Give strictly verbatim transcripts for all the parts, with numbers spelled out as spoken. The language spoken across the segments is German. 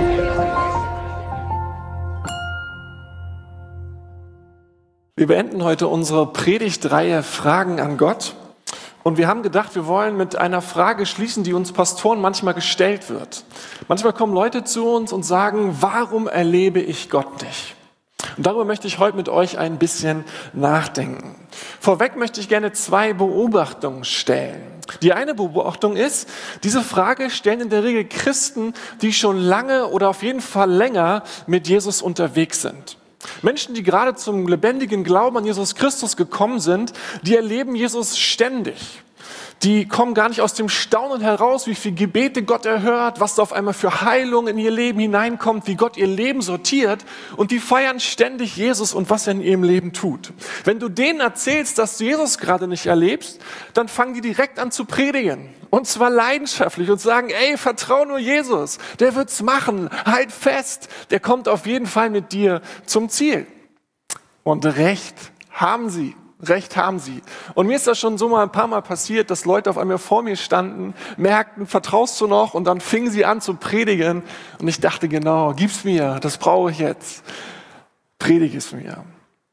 Wir beenden heute unsere Predigtreihe Fragen an Gott. Und wir haben gedacht, wir wollen mit einer Frage schließen, die uns Pastoren manchmal gestellt wird. Manchmal kommen Leute zu uns und sagen, warum erlebe ich Gott nicht? Und darüber möchte ich heute mit euch ein bisschen nachdenken. Vorweg möchte ich gerne zwei Beobachtungen stellen. Die eine Beobachtung ist, diese Frage stellen in der Regel Christen, die schon lange oder auf jeden Fall länger mit Jesus unterwegs sind. Menschen, die gerade zum lebendigen Glauben an Jesus Christus gekommen sind, die erleben Jesus ständig. Die kommen gar nicht aus dem Staunen heraus, wie viele Gebete Gott erhört, was da auf einmal für Heilung in ihr Leben hineinkommt, wie Gott ihr Leben sortiert. Und die feiern ständig Jesus und was er in ihrem Leben tut. Wenn du denen erzählst, dass du Jesus gerade nicht erlebst, dann fangen die direkt an zu predigen. Und zwar leidenschaftlich und sagen, ey, vertrau nur Jesus, der wird's machen, halt fest, der kommt auf jeden Fall mit dir zum Ziel. Und recht haben sie. Recht haben sie. Und mir ist das schon so mal ein paar Mal passiert, dass Leute auf einmal vor mir standen, merkten, vertraust du noch? Und dann fingen sie an zu predigen. Und ich dachte, genau, gib's mir, das brauche ich jetzt. Predige es mir.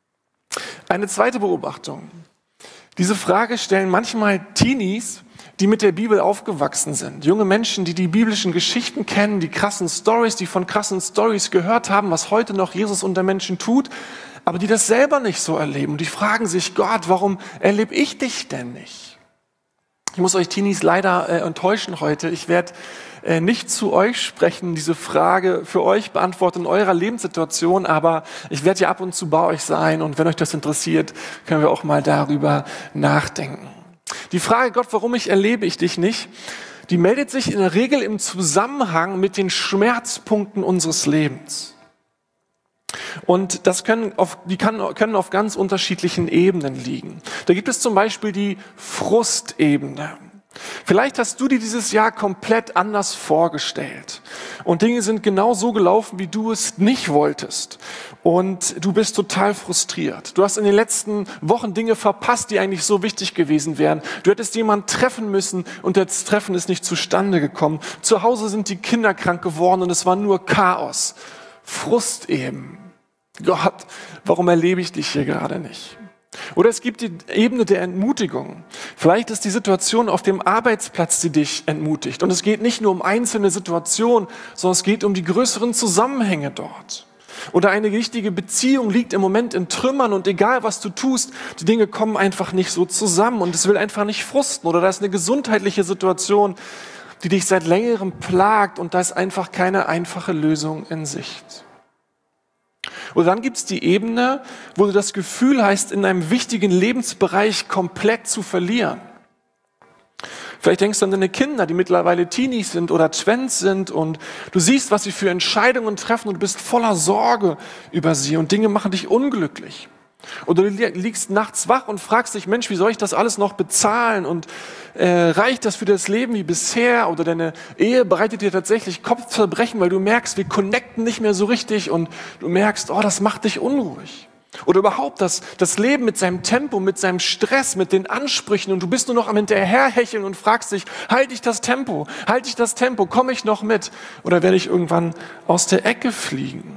Eine zweite Beobachtung. Diese Frage stellen manchmal Teenies, die mit der Bibel aufgewachsen sind. Junge Menschen, die die biblischen Geschichten kennen, die krassen Stories, die von krassen Stories gehört haben, was heute noch Jesus unter Menschen tut, aber die das selber nicht so erleben. Und die fragen sich, Gott, warum erlebe ich dich denn nicht? Ich muss euch Teenies leider äh, enttäuschen heute. Ich werde äh, nicht zu euch sprechen, diese Frage für euch beantworten in eurer Lebenssituation, aber ich werde ja ab und zu bei euch sein und wenn euch das interessiert, können wir auch mal darüber nachdenken. Die Frage, Gott, warum ich erlebe ich dich nicht, die meldet sich in der Regel im Zusammenhang mit den Schmerzpunkten unseres Lebens. Und das können auf, die kann, können auf ganz unterschiedlichen Ebenen liegen. Da gibt es zum Beispiel die Frustebene. Vielleicht hast du dir dieses Jahr komplett anders vorgestellt und Dinge sind genau so gelaufen, wie du es nicht wolltest und du bist total frustriert. Du hast in den letzten Wochen Dinge verpasst, die eigentlich so wichtig gewesen wären. Du hättest jemanden treffen müssen und das Treffen ist nicht zustande gekommen. Zu Hause sind die Kinder krank geworden und es war nur Chaos. Frust eben. Gott, warum erlebe ich dich hier gerade nicht? Oder es gibt die Ebene der Entmutigung. Vielleicht ist die Situation auf dem Arbeitsplatz, die dich entmutigt. Und es geht nicht nur um einzelne Situationen, sondern es geht um die größeren Zusammenhänge dort. Oder eine wichtige Beziehung liegt im Moment in Trümmern und egal was du tust, die Dinge kommen einfach nicht so zusammen und es will einfach nicht frusten. Oder da ist eine gesundheitliche Situation, die dich seit längerem plagt und da ist einfach keine einfache Lösung in Sicht. Und dann gibt es die Ebene, wo du das Gefühl hast, in einem wichtigen Lebensbereich komplett zu verlieren. Vielleicht denkst du an deine Kinder, die mittlerweile Teenies sind oder Twents sind und du siehst, was sie für Entscheidungen treffen und du bist voller Sorge über sie und Dinge machen dich unglücklich. Oder du liegst nachts wach und fragst dich, Mensch, wie soll ich das alles noch bezahlen und äh, reicht das für das Leben wie bisher? Oder deine Ehe bereitet dir tatsächlich Kopfzerbrechen, weil du merkst, wir connecten nicht mehr so richtig und du merkst, oh, das macht dich unruhig. Oder überhaupt das, das Leben mit seinem Tempo, mit seinem Stress, mit den Ansprüchen und du bist nur noch am Hinterherhecheln und fragst dich, halte ich das Tempo, halte ich das Tempo, komme ich noch mit oder werde ich irgendwann aus der Ecke fliegen?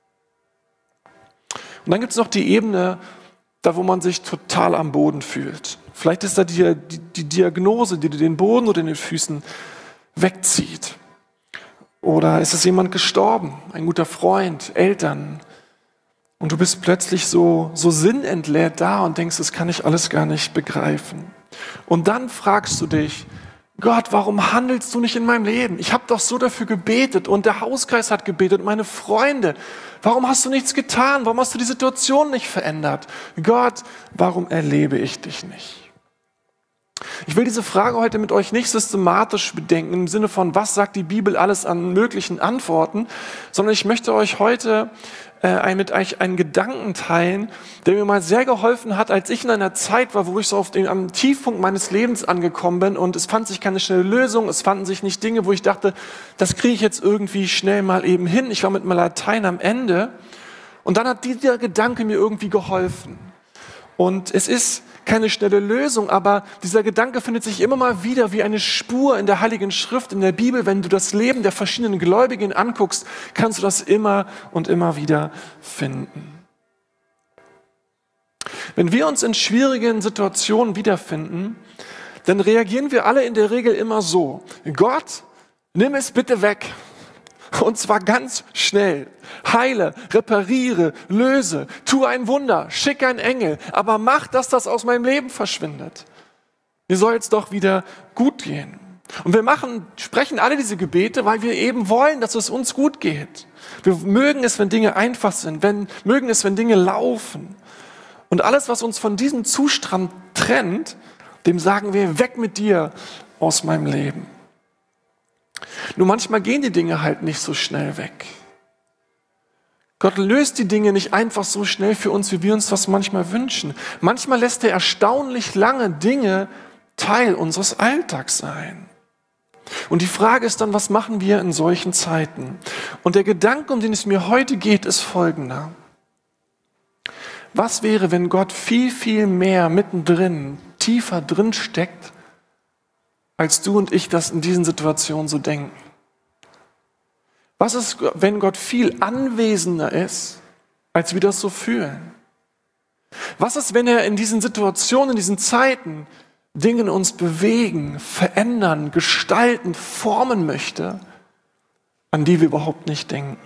Und dann gibt es noch die Ebene, da wo man sich total am Boden fühlt. Vielleicht ist da die, die, die Diagnose, die dir den Boden oder den Füßen wegzieht. Oder ist es jemand gestorben, ein guter Freund, Eltern. Und du bist plötzlich so, so sinnentleert da und denkst, das kann ich alles gar nicht begreifen. Und dann fragst du dich, Gott, warum handelst du nicht in meinem Leben? Ich habe doch so dafür gebetet und der Hauskreis hat gebetet und meine Freunde. Warum hast du nichts getan? Warum hast du die Situation nicht verändert? Gott, warum erlebe ich dich nicht? Ich will diese Frage heute mit euch nicht systematisch bedenken, im Sinne von, was sagt die Bibel alles an möglichen Antworten, sondern ich möchte euch heute äh, mit euch einen Gedanken teilen, der mir mal sehr geholfen hat, als ich in einer Zeit war, wo ich so auf den, am Tiefpunkt meines Lebens angekommen bin und es fand sich keine schnelle Lösung, es fanden sich nicht Dinge, wo ich dachte, das kriege ich jetzt irgendwie schnell mal eben hin. Ich war mit meinem Latein am Ende und dann hat dieser Gedanke mir irgendwie geholfen. Und es ist keine schnelle Lösung, aber dieser Gedanke findet sich immer mal wieder wie eine Spur in der Heiligen Schrift, in der Bibel. Wenn du das Leben der verschiedenen Gläubigen anguckst, kannst du das immer und immer wieder finden. Wenn wir uns in schwierigen Situationen wiederfinden, dann reagieren wir alle in der Regel immer so: Gott, nimm es bitte weg. Und zwar ganz schnell. Heile, repariere, löse, tu ein Wunder, schick einen Engel, aber mach, dass das aus meinem Leben verschwindet. Mir soll es doch wieder gut gehen. Und wir machen, sprechen alle diese Gebete, weil wir eben wollen, dass es uns gut geht. Wir mögen es, wenn Dinge einfach sind, wenn, mögen es, wenn Dinge laufen. Und alles, was uns von diesem Zustand trennt, dem sagen wir: weg mit dir aus meinem Leben. Nur manchmal gehen die Dinge halt nicht so schnell weg. Gott löst die Dinge nicht einfach so schnell für uns, wie wir uns das manchmal wünschen. Manchmal lässt er erstaunlich lange Dinge Teil unseres Alltags sein. Und die Frage ist dann, was machen wir in solchen Zeiten? Und der Gedanke, um den es mir heute geht, ist folgender: Was wäre, wenn Gott viel, viel mehr mittendrin, tiefer drin steckt, als du und ich das in diesen Situationen so denken? Was ist, wenn Gott viel anwesender ist, als wir das so fühlen? Was ist, wenn er in diesen Situationen, in diesen Zeiten Dinge in uns bewegen, verändern, gestalten, formen möchte, an die wir überhaupt nicht denken?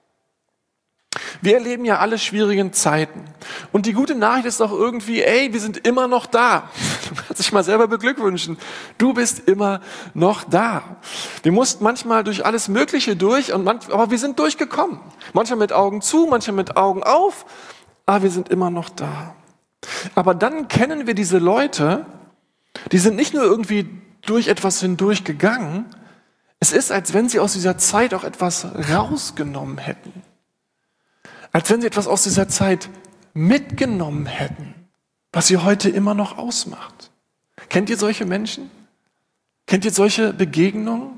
Wir erleben ja alle schwierigen Zeiten. Und die gute Nachricht ist auch irgendwie: ey, wir sind immer noch da. Du kannst dich mal selber beglückwünschen. Du bist immer noch da. Wir mussten manchmal durch alles Mögliche durch, und manch, aber wir sind durchgekommen. Manchmal mit Augen zu, manchmal mit Augen auf, aber wir sind immer noch da. Aber dann kennen wir diese Leute, die sind nicht nur irgendwie durch etwas hindurchgegangen, es ist, als wenn sie aus dieser Zeit auch etwas rausgenommen hätten. Als wenn sie etwas aus dieser Zeit mitgenommen hätten, was sie heute immer noch ausmacht. Kennt ihr solche Menschen? Kennt ihr solche Begegnungen?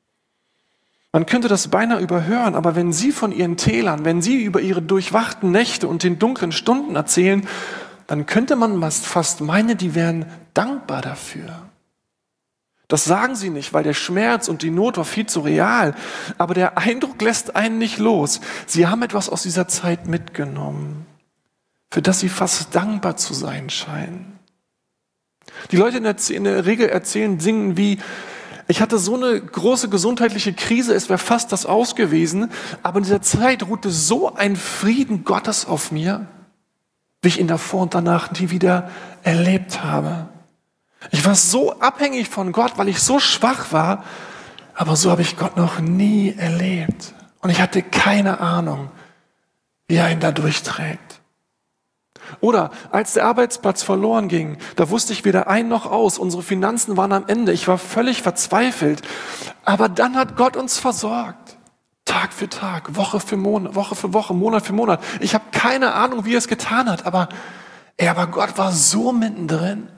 Man könnte das beinahe überhören, aber wenn sie von ihren Tälern, wenn sie über ihre durchwachten Nächte und den dunklen Stunden erzählen, dann könnte man fast meinen, die wären dankbar dafür. Das sagen sie nicht, weil der Schmerz und die Not war viel zu real. Aber der Eindruck lässt einen nicht los. Sie haben etwas aus dieser Zeit mitgenommen, für das sie fast dankbar zu sein scheinen. Die Leute in der, in der Regel erzählen Dingen wie: Ich hatte so eine große gesundheitliche Krise, es wäre fast das aus gewesen, aber in dieser Zeit ruhte so ein Frieden Gottes auf mir, wie ich ihn davor und danach nie wieder erlebt habe. Ich war so abhängig von Gott, weil ich so schwach war, aber so habe ich Gott noch nie erlebt. Und ich hatte keine Ahnung, wie er ihn da durchträgt. Oder als der Arbeitsplatz verloren ging, da wusste ich weder ein noch aus. Unsere Finanzen waren am Ende. Ich war völlig verzweifelt. Aber dann hat Gott uns versorgt. Tag für Tag, Woche für Monat, Woche für Woche, Monat für Monat. Ich habe keine Ahnung, wie er es getan hat, aber, ey, aber Gott war so mittendrin.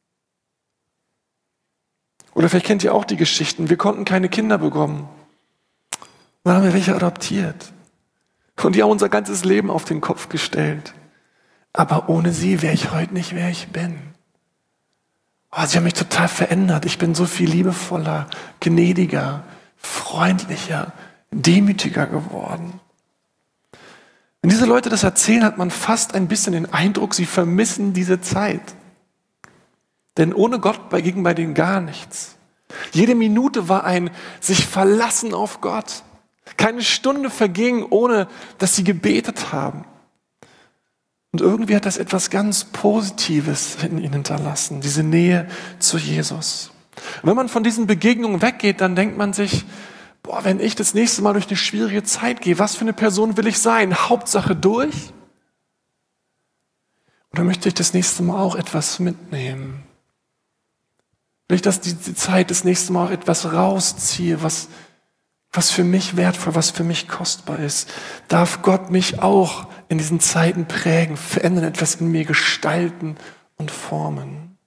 Oder vielleicht kennt ihr auch die Geschichten: Wir konnten keine Kinder bekommen. Dann haben wir welche adoptiert. Und die haben unser ganzes Leben auf den Kopf gestellt. Aber ohne sie wäre ich heute nicht, wer ich bin. Oh, sie haben mich total verändert. Ich bin so viel liebevoller, gnädiger, freundlicher, demütiger geworden. Wenn diese Leute das erzählen, hat man fast ein bisschen den Eindruck, sie vermissen diese Zeit. Denn ohne Gott ging bei denen gar nichts. Jede Minute war ein sich verlassen auf Gott. Keine Stunde verging, ohne dass sie gebetet haben. Und irgendwie hat das etwas ganz Positives in ihnen hinterlassen, diese Nähe zu Jesus. Und wenn man von diesen Begegnungen weggeht, dann denkt man sich: Boah, wenn ich das nächste Mal durch eine schwierige Zeit gehe, was für eine Person will ich sein? Hauptsache durch? Oder möchte ich das nächste Mal auch etwas mitnehmen? Will ich, dass die Zeit das nächste Mal auch etwas rausziehe, was, was für mich wertvoll, was für mich kostbar ist? Darf Gott mich auch in diesen Zeiten prägen, verändern, etwas in mir gestalten und formen?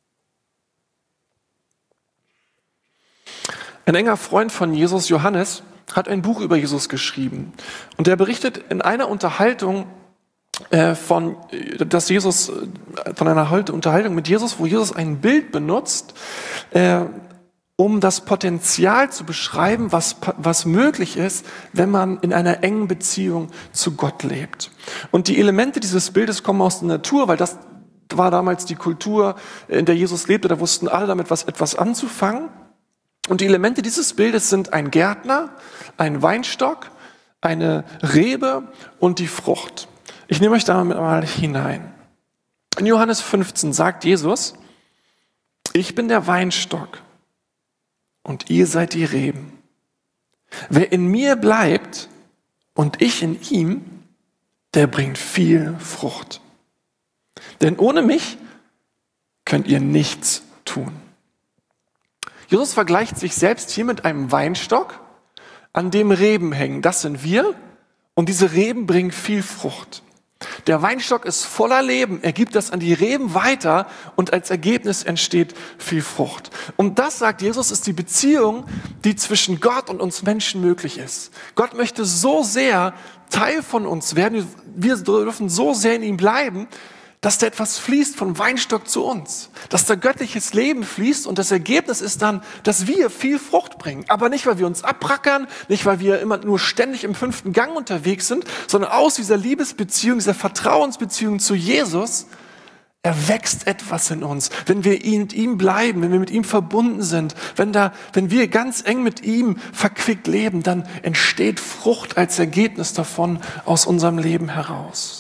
Ein enger Freund von Jesus, Johannes, hat ein Buch über Jesus geschrieben. Und er berichtet in einer Unterhaltung, äh, von, dass Jesus, von einer Unterhaltung mit Jesus, wo Jesus ein Bild benutzt, äh, um das Potenzial zu beschreiben, was, was möglich ist, wenn man in einer engen Beziehung zu Gott lebt. Und die Elemente dieses Bildes kommen aus der Natur, weil das war damals die Kultur, in der Jesus lebte. Da wussten alle damit was etwas anzufangen. Und die Elemente dieses Bildes sind ein Gärtner, ein Weinstock, eine Rebe und die Frucht. Ich nehme euch da mal hinein. In Johannes fünfzehn sagt Jesus, ich bin der Weinstock und ihr seid die Reben. Wer in mir bleibt und ich in ihm, der bringt viel Frucht. Denn ohne mich könnt ihr nichts tun. Jesus vergleicht sich selbst hier mit einem Weinstock, an dem Reben hängen. Das sind wir und diese Reben bringen viel Frucht. Der Weinstock ist voller Leben, er gibt das an die Reben weiter und als Ergebnis entsteht viel Frucht. Und das, sagt Jesus, ist die Beziehung, die zwischen Gott und uns Menschen möglich ist. Gott möchte so sehr Teil von uns werden, wir dürfen so sehr in ihm bleiben, dass da etwas fließt vom Weinstock zu uns, dass da göttliches Leben fließt und das Ergebnis ist dann, dass wir viel Frucht bringen. Aber nicht, weil wir uns abrackern, nicht, weil wir immer nur ständig im fünften Gang unterwegs sind, sondern aus dieser Liebesbeziehung, dieser Vertrauensbeziehung zu Jesus erwächst etwas in uns. Wenn wir mit ihm bleiben, wenn wir mit ihm verbunden sind, wenn, da, wenn wir ganz eng mit ihm verquickt leben, dann entsteht Frucht als Ergebnis davon aus unserem Leben heraus.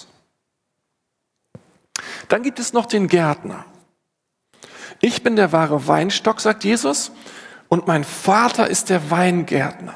Dann gibt es noch den Gärtner. Ich bin der wahre Weinstock, sagt Jesus, und mein Vater ist der Weingärtner.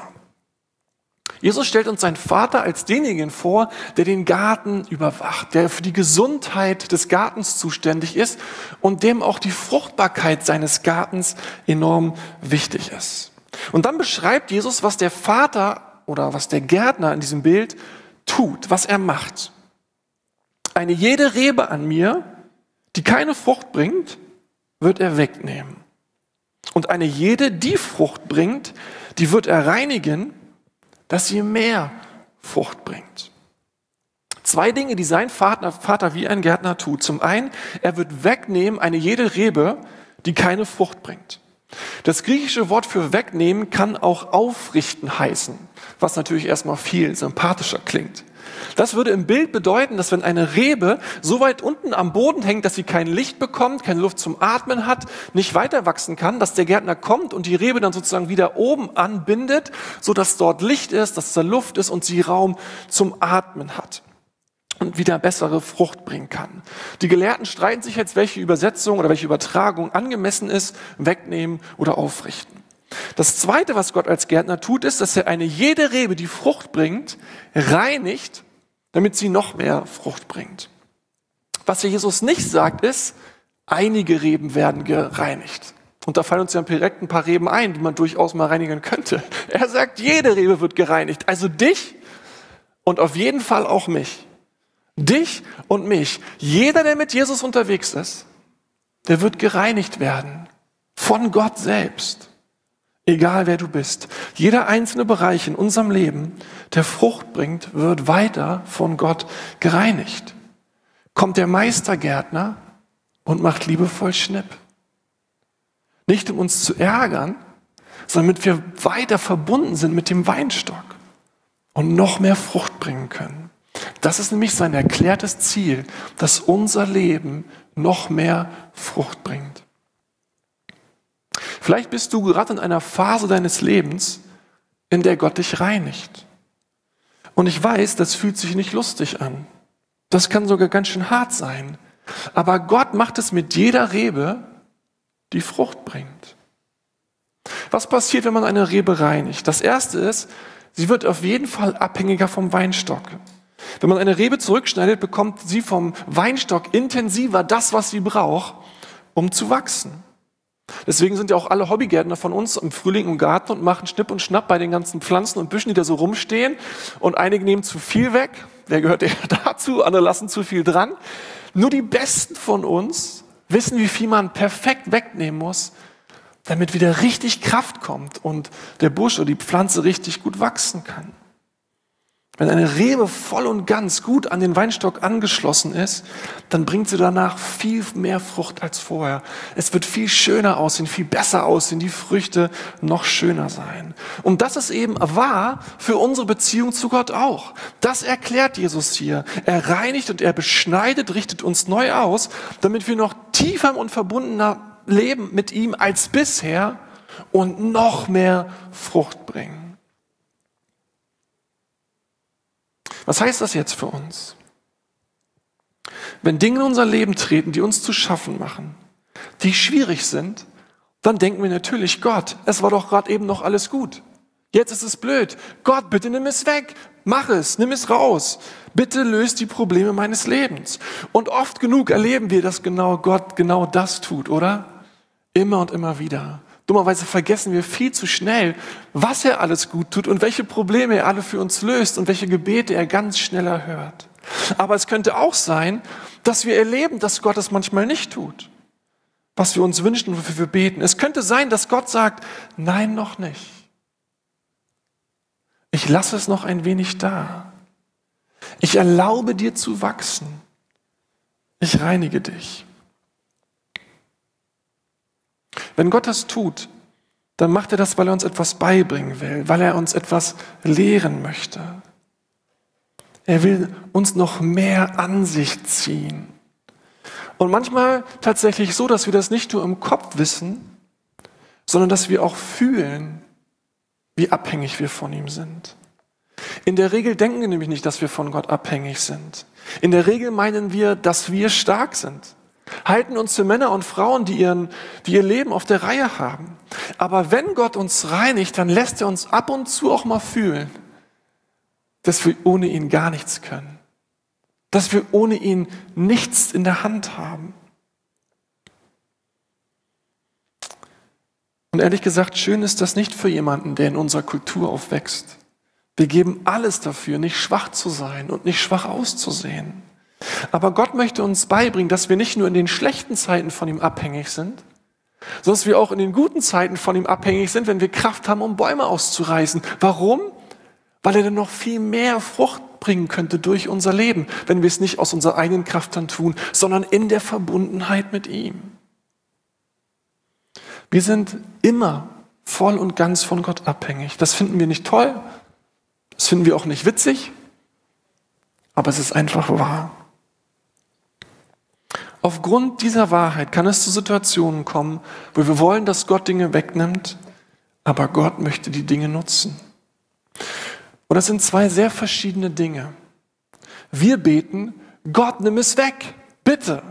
Jesus stellt uns seinen Vater als denjenigen vor, der den Garten überwacht, der für die Gesundheit des Gartens zuständig ist und dem auch die Fruchtbarkeit seines Gartens enorm wichtig ist. Und dann beschreibt Jesus, was der Vater oder was der Gärtner in diesem Bild tut, was er macht. Eine jede Rebe an mir, die keine Frucht bringt, wird er wegnehmen. Und eine jede, die Frucht bringt, die wird er reinigen, dass sie mehr Frucht bringt. Zwei Dinge, die sein Vater, Vater wie ein Gärtner tut. Zum einen, er wird wegnehmen eine jede Rebe, die keine Frucht bringt. Das griechische Wort für wegnehmen kann auch aufrichten heißen, was natürlich erstmal viel sympathischer klingt. Das würde im Bild bedeuten, dass wenn eine Rebe so weit unten am Boden hängt, dass sie kein Licht bekommt, keine Luft zum Atmen hat, nicht weiter wachsen kann, dass der Gärtner kommt und die Rebe dann sozusagen wieder oben anbindet, sodass dort Licht ist, dass da Luft ist und sie Raum zum Atmen hat und wieder bessere Frucht bringen kann. Die Gelehrten streiten sich jetzt, welche Übersetzung oder welche Übertragung angemessen ist, wegnehmen oder aufrichten. Das Zweite, was Gott als Gärtner tut, ist, dass er eine jede Rebe, die Frucht bringt, reinigt, damit sie noch mehr Frucht bringt. Was hier Jesus nicht sagt, ist, einige Reben werden gereinigt. Und da fallen uns ja direkt ein paar Reben ein, die man durchaus mal reinigen könnte. Er sagt, jede Rebe wird gereinigt. Also dich und auf jeden Fall auch mich. Dich und mich. Jeder, der mit Jesus unterwegs ist, der wird gereinigt werden. Von Gott selbst. Egal wer du bist. Jeder einzelne Bereich in unserem Leben, der Frucht bringt, wird weiter von Gott gereinigt. Kommt der Meistergärtner und macht liebevoll Schnipp. Nicht um uns zu ärgern, sondern damit wir weiter verbunden sind mit dem Weinstock und noch mehr Frucht bringen können. Das ist nämlich sein erklärtes Ziel, dass unser Leben noch mehr Frucht bringt. Vielleicht bist du gerade in einer Phase deines Lebens, in der Gott dich reinigt. Und ich weiß, das fühlt sich nicht lustig an. Das kann sogar ganz schön hart sein. Aber Gott macht es mit jeder Rebe, die Frucht bringt. Was passiert, wenn man eine Rebe reinigt? Das Erste ist, sie wird auf jeden Fall abhängiger vom Weinstock. Wenn man eine Rebe zurückschneidet, bekommt sie vom Weinstock intensiver das, was sie braucht, um zu wachsen. Deswegen sind ja auch alle Hobbygärtner von uns im Frühling im Garten und machen Schnipp und Schnapp bei den ganzen Pflanzen und Büschen, die da so rumstehen. Und einige nehmen zu viel weg. Wer gehört eher dazu? Andere lassen zu viel dran. Nur die Besten von uns wissen, wie viel man perfekt wegnehmen muss, damit wieder richtig Kraft kommt und der Busch oder die Pflanze richtig gut wachsen kann. Wenn eine Rebe voll und ganz gut an den Weinstock angeschlossen ist, dann bringt sie danach viel mehr Frucht als vorher. Es wird viel schöner aussehen, viel besser aussehen, die Früchte noch schöner sein. Und das ist eben wahr für unsere Beziehung zu Gott auch. Das erklärt Jesus hier. Er reinigt und er beschneidet, richtet uns neu aus, damit wir noch tiefer und verbundener leben mit ihm als bisher und noch mehr Frucht bringen. Was heißt das jetzt für uns? Wenn Dinge in unser Leben treten, die uns zu schaffen machen, die schwierig sind, dann denken wir natürlich, Gott, es war doch gerade eben noch alles gut. Jetzt ist es blöd. Gott, bitte nimm es weg. Mach es, nimm es raus. Bitte löst die Probleme meines Lebens. Und oft genug erleben wir, dass genau Gott genau das tut, oder? Immer und immer wieder. Dummerweise vergessen wir viel zu schnell, was er alles gut tut und welche Probleme er alle für uns löst und welche Gebete er ganz schnell erhört. Aber es könnte auch sein, dass wir erleben, dass Gott es manchmal nicht tut, was wir uns wünschen und wofür wir beten. Es könnte sein, dass Gott sagt, nein, noch nicht. Ich lasse es noch ein wenig da. Ich erlaube dir zu wachsen. Ich reinige dich. Wenn Gott das tut, dann macht er das, weil er uns etwas beibringen will, weil er uns etwas lehren möchte. Er will uns noch mehr an sich ziehen. Und manchmal tatsächlich so, dass wir das nicht nur im Kopf wissen, sondern dass wir auch fühlen, wie abhängig wir von ihm sind. In der Regel denken wir nämlich nicht, dass wir von Gott abhängig sind. In der Regel meinen wir, dass wir stark sind. Halten uns für Männer und Frauen, die, ihren, die ihr Leben auf der Reihe haben. Aber wenn Gott uns reinigt, dann lässt er uns ab und zu auch mal fühlen, dass wir ohne ihn gar nichts können. Dass wir ohne ihn nichts in der Hand haben. Und ehrlich gesagt, schön ist das nicht für jemanden, der in unserer Kultur aufwächst. Wir geben alles dafür, nicht schwach zu sein und nicht schwach auszusehen. Aber Gott möchte uns beibringen, dass wir nicht nur in den schlechten Zeiten von ihm abhängig sind, sondern dass wir auch in den guten Zeiten von ihm abhängig sind, wenn wir Kraft haben, um Bäume auszureißen. Warum? Weil er dann noch viel mehr Frucht bringen könnte durch unser Leben, wenn wir es nicht aus unserer eigenen Kraft dann tun, sondern in der Verbundenheit mit ihm. Wir sind immer voll und ganz von Gott abhängig. Das finden wir nicht toll, das finden wir auch nicht witzig, aber es ist einfach wahr. Aufgrund dieser Wahrheit kann es zu Situationen kommen, wo wir wollen, dass Gott Dinge wegnimmt, aber Gott möchte die Dinge nutzen. Und das sind zwei sehr verschiedene Dinge. Wir beten, Gott, nimm es weg, bitte.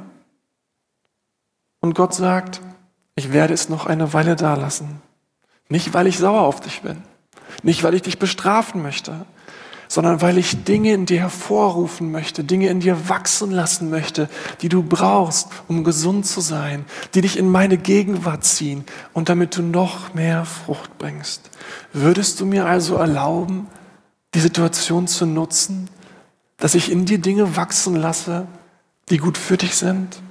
Und Gott sagt, ich werde es noch eine Weile da lassen. Nicht, weil ich sauer auf dich bin, nicht, weil ich dich bestrafen möchte, sondern weil ich Dinge in dir hervorrufen möchte, Dinge in dir wachsen lassen möchte, die du brauchst, um gesund zu sein, die dich in meine Gegenwart ziehen und damit du noch mehr Frucht bringst. Würdest du mir also erlauben, die Situation zu nutzen, dass ich in dir Dinge wachsen lasse, die gut für dich sind?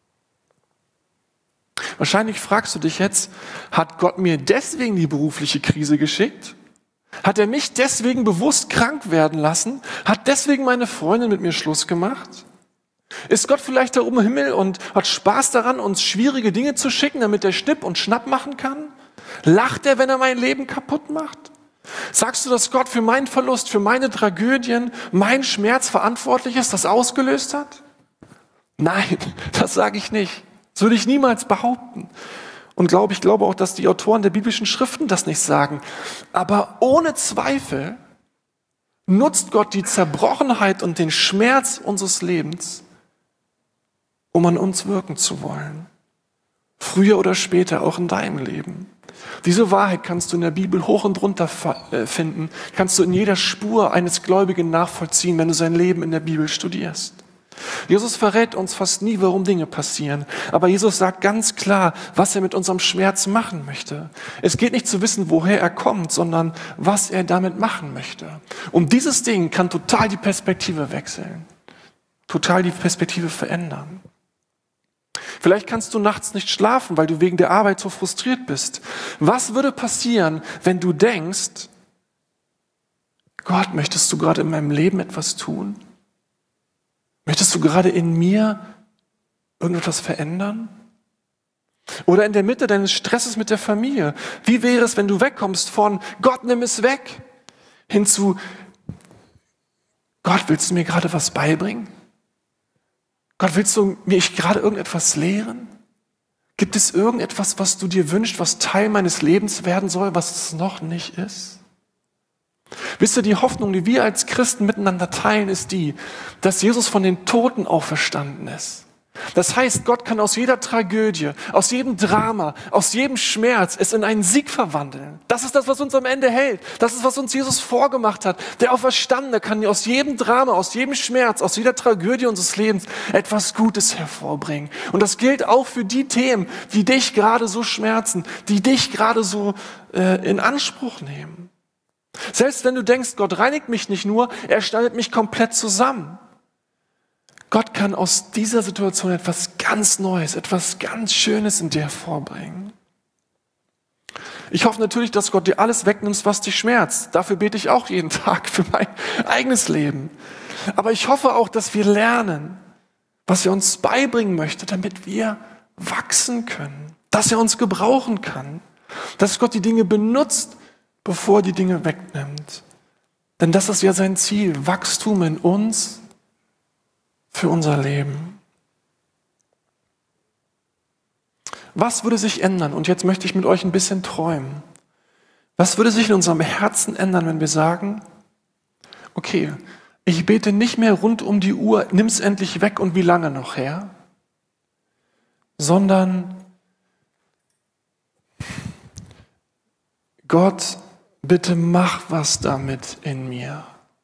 Wahrscheinlich fragst du dich jetzt, hat Gott mir deswegen die berufliche Krise geschickt? Hat er mich deswegen bewusst krank werden lassen? Hat deswegen meine Freundin mit mir Schluss gemacht? Ist Gott vielleicht da oben im Himmel und hat Spaß daran, uns schwierige Dinge zu schicken, damit er Schnipp und Schnapp machen kann? Lacht er, wenn er mein Leben kaputt macht? Sagst du, dass Gott für meinen Verlust, für meine Tragödien, meinen Schmerz verantwortlich ist, das ausgelöst hat? Nein, das sage ich nicht. Das würde ich niemals behaupten. Und glaube, ich glaube auch, dass die Autoren der biblischen Schriften das nicht sagen. Aber ohne Zweifel nutzt Gott die Zerbrochenheit und den Schmerz unseres Lebens, um an uns wirken zu wollen. Früher oder später, auch in deinem Leben. Diese Wahrheit kannst du in der Bibel hoch und runter finden. Kannst du in jeder Spur eines Gläubigen nachvollziehen, wenn du sein Leben in der Bibel studierst. Jesus verrät uns fast nie, warum Dinge passieren. Aber Jesus sagt ganz klar, was er mit unserem Schmerz machen möchte. Es geht nicht zu wissen, woher er kommt, sondern was er damit machen möchte. Und dieses Ding kann total die Perspektive wechseln. Total die Perspektive verändern. Vielleicht kannst du nachts nicht schlafen, weil du wegen der Arbeit so frustriert bist. Was würde passieren, wenn du denkst, Gott, möchtest du gerade in meinem Leben etwas tun? Möchtest du gerade in mir irgendetwas verändern? Oder in der Mitte deines Stresses mit der Familie. Wie wäre es, wenn du wegkommst von Gott, nimm es weg, hin zu Gott, willst du mir gerade was beibringen? Gott, willst du mir gerade irgendetwas lehren? Gibt es irgendetwas, was du dir wünschst, was Teil meines Lebens werden soll, was es noch nicht ist? Wisst ihr, die Hoffnung, die wir als Christen miteinander teilen, ist die, dass Jesus von den Toten auferstanden ist. Das heißt, Gott kann aus jeder Tragödie, aus jedem Drama, aus jedem Schmerz es in einen Sieg verwandeln. Das ist das, was uns am Ende hält. Das ist, was uns Jesus vorgemacht hat. Der Auferstandene kann aus jedem Drama, aus jedem Schmerz, aus jeder Tragödie unseres Lebens etwas Gutes hervorbringen. Und das gilt auch für die Themen, die dich gerade so schmerzen, die dich gerade so äh, in Anspruch nehmen. Selbst wenn du denkst, Gott reinigt mich nicht nur, er schneidet mich komplett zusammen. Gott kann aus dieser Situation etwas ganz Neues, etwas ganz Schönes in dir hervorbringen. Ich hoffe natürlich, dass Gott dir alles wegnimmt, was dich schmerzt. Dafür bete ich auch jeden Tag für mein eigenes Leben. Aber ich hoffe auch, dass wir lernen, was er uns beibringen möchte, damit wir wachsen können. Dass er uns gebrauchen kann. Dass Gott die Dinge benutzt, bevor er die Dinge wegnimmt. Denn das ist ja sein Ziel, Wachstum in uns, für unser Leben. Was würde sich ändern? Und jetzt möchte ich mit euch ein bisschen träumen. Was würde sich in unserem Herzen ändern, wenn wir sagen, okay, ich bete nicht mehr rund um die Uhr, nimm's endlich weg und wie lange noch, Herr? Sondern Gott, bitte mach was damit in mir.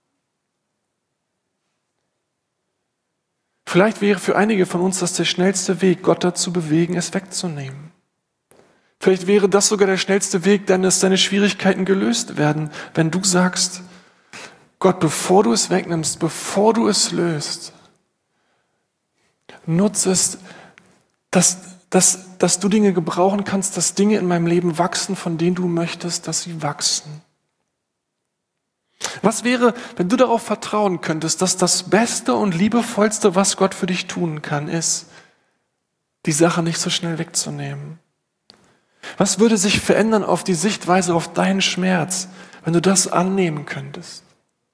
Vielleicht wäre für einige von uns das der schnellste Weg, Gott dazu bewegen, es wegzunehmen. Vielleicht wäre das sogar der schnellste Weg, dann dass deine Schwierigkeiten gelöst werden, wenn du sagst, Gott, bevor du es wegnimmst, bevor du es löst, nutze es, dass, dass, dass du Dinge gebrauchen kannst, dass Dinge in meinem Leben wachsen, von denen du möchtest, dass sie wachsen. Was wäre, wenn du darauf vertrauen könntest, dass das Beste und Liebevollste, was Gott für dich tun kann, ist, die Sache nicht so schnell wegzunehmen? Was würde sich verändern auf die Sichtweise auf deinen Schmerz, wenn du das annehmen könntest?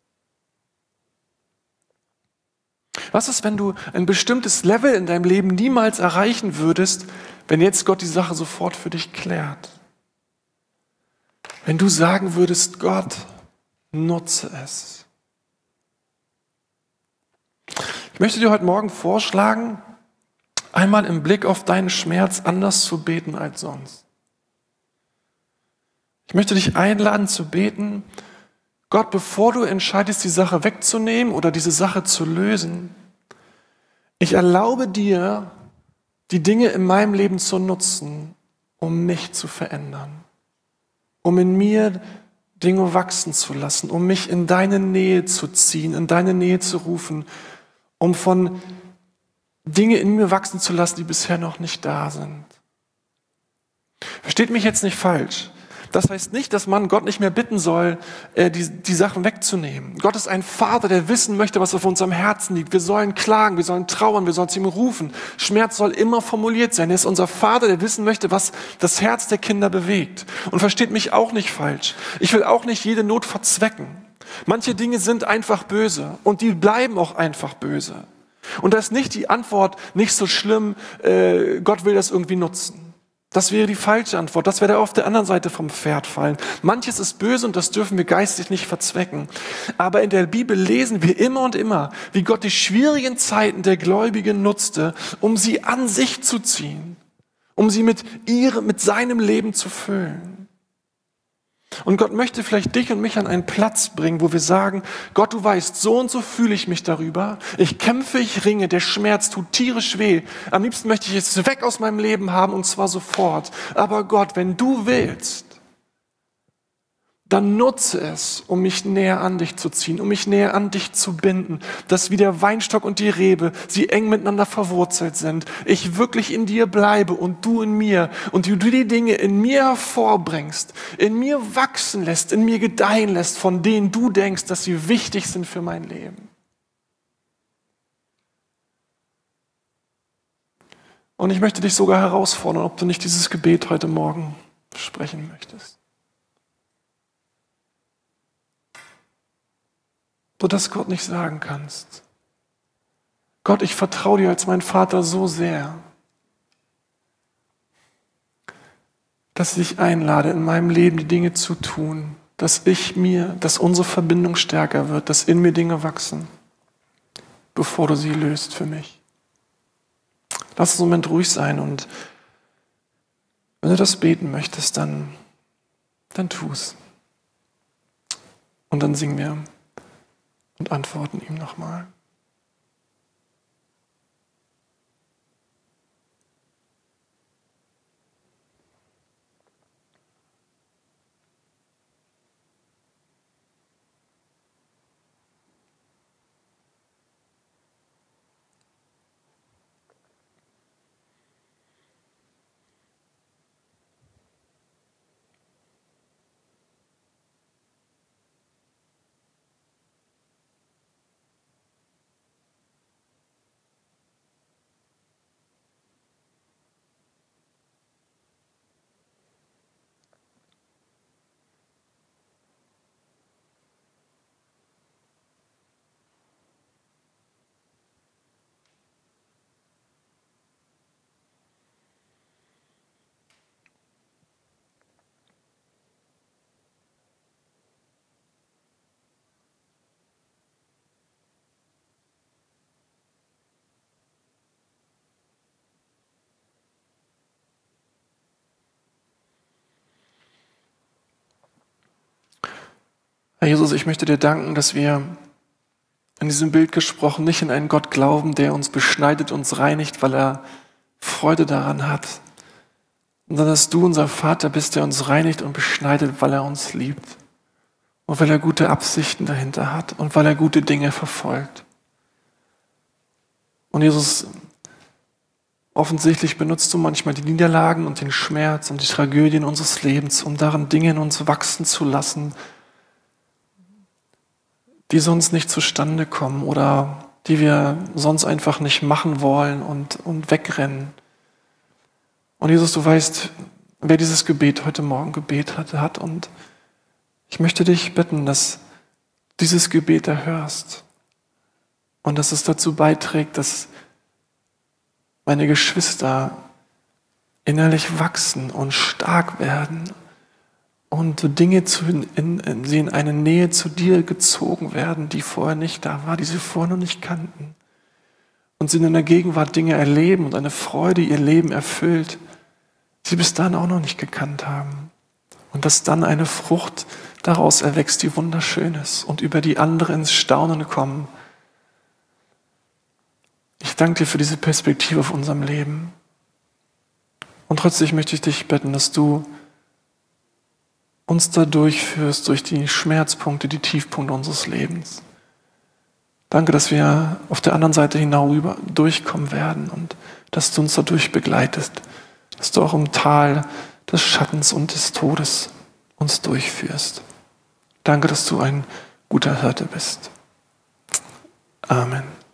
Was ist, wenn du ein bestimmtes Level in deinem Leben niemals erreichen würdest, wenn jetzt Gott die Sache sofort für dich klärt? Wenn du sagen würdest, Gott, nutze es. Ich möchte dir heute Morgen vorschlagen, einmal im Blick auf deinen Schmerz anders zu beten als sonst. Ich möchte dich einladen zu beten, Gott, bevor du entscheidest, die Sache wegzunehmen oder diese Sache zu lösen, ich erlaube dir, die Dinge in meinem Leben zu nutzen, um mich zu verändern, um in mir Dinge wachsen zu lassen, um mich in deine Nähe zu ziehen, in deine Nähe zu rufen, um von Dinge in mir wachsen zu lassen, die bisher noch nicht da sind. Versteht mich jetzt nicht falsch. Das heißt nicht, dass man Gott nicht mehr bitten soll, die, die Sachen wegzunehmen. Gott ist ein Vater, der wissen möchte, was auf unserem Herzen liegt. Wir sollen klagen, wir sollen trauern, wir sollen zu ihm rufen. Schmerz soll immer formuliert sein. Er ist unser Vater, der wissen möchte, was das Herz der Kinder bewegt. Und versteht mich auch nicht falsch. Ich will auch nicht jede Not verzwecken. Manche Dinge sind einfach böse und die bleiben auch einfach böse. Und da ist nicht die Antwort, nicht so schlimm, äh, Gott will das irgendwie nutzen. Das wäre die falsche Antwort. Das wäre auf der anderen Seite vom Pferd fallen. Manches ist böse und das dürfen wir geistig nicht verzwecken. Aber in der Bibel lesen wir immer und immer, wie Gott die schwierigen Zeiten der Gläubigen nutzte, um sie an sich zu ziehen, um sie mit ihrem, mit seinem Leben zu füllen. Und Gott möchte vielleicht dich und mich an einen Platz bringen, wo wir sagen, Gott, du weißt, so und so fühle ich mich darüber. Ich kämpfe, ich ringe, der Schmerz tut tierisch weh. Am liebsten möchte ich es weg aus meinem Leben haben und zwar sofort. Aber Gott, wenn du willst, dann nutze es, um mich näher an dich zu ziehen, um mich näher an dich zu binden, dass wie der Weinstock und die Rebe, sie eng miteinander verwurzelt sind, ich wirklich in dir bleibe und du in mir und du die Dinge in mir hervorbringst, in mir wachsen lässt, in mir gedeihen lässt, von denen du denkst, dass sie wichtig sind für mein Leben. Und ich möchte dich sogar herausfordern, ob du nicht dieses Gebet heute Morgen sprechen möchtest. Du das Gott nicht sagen kannst. Gott, ich vertraue dir als mein Vater so sehr, dass ich dich einlade, in meinem Leben die Dinge zu tun, dass ich mir, dass unsere Verbindung stärker wird, dass in mir Dinge wachsen, bevor du sie löst für mich. Lass uns einen Moment ruhig sein und wenn du das beten möchtest, dann, dann tu es. Und dann singen wir und antworten ihm nochmal. Herr Jesus, ich möchte dir danken, dass wir in diesem Bild gesprochen nicht in einen Gott glauben, der uns beschneidet, uns reinigt, weil er Freude daran hat, sondern dass du unser Vater bist, der uns reinigt und beschneidet, weil er uns liebt und weil er gute Absichten dahinter hat und weil er gute Dinge verfolgt. Und Jesus, offensichtlich benutzt du manchmal die Niederlagen und den Schmerz und die Tragödien unseres Lebens, um darin Dinge in uns wachsen zu lassen, die sonst nicht zustande kommen oder die wir sonst einfach nicht machen wollen und, und wegrennen. Und Jesus, du weißt, wer dieses Gebet heute Morgen gebetet hat. Und ich möchte dich bitten, dass dieses Gebet erhörst und dass es dazu beiträgt, dass meine Geschwister innerlich wachsen und stark werden und Dinge zu, in, in, sie in eine Nähe zu dir gezogen werden, die vorher nicht da war, die sie vorher noch nicht kannten. Und sie in der Gegenwart Dinge erleben und eine Freude ihr Leben erfüllt, die sie bis dahin auch noch nicht gekannt haben. Und dass dann eine Frucht daraus erwächst, die wunderschön ist und über die andere ins Staunen kommen. Ich danke dir für diese Perspektive auf unserem Leben. Und trotzdem möchte ich dich bitten, dass du uns da durchführst, durch die Schmerzpunkte, die Tiefpunkte unseres Lebens. Danke, dass wir auf der anderen Seite hinüber durchkommen werden und dass du uns dadurch begleitest, dass du auch im Tal des Schattens und des Todes uns durchführst. Danke, dass du ein guter Hirte bist. Amen.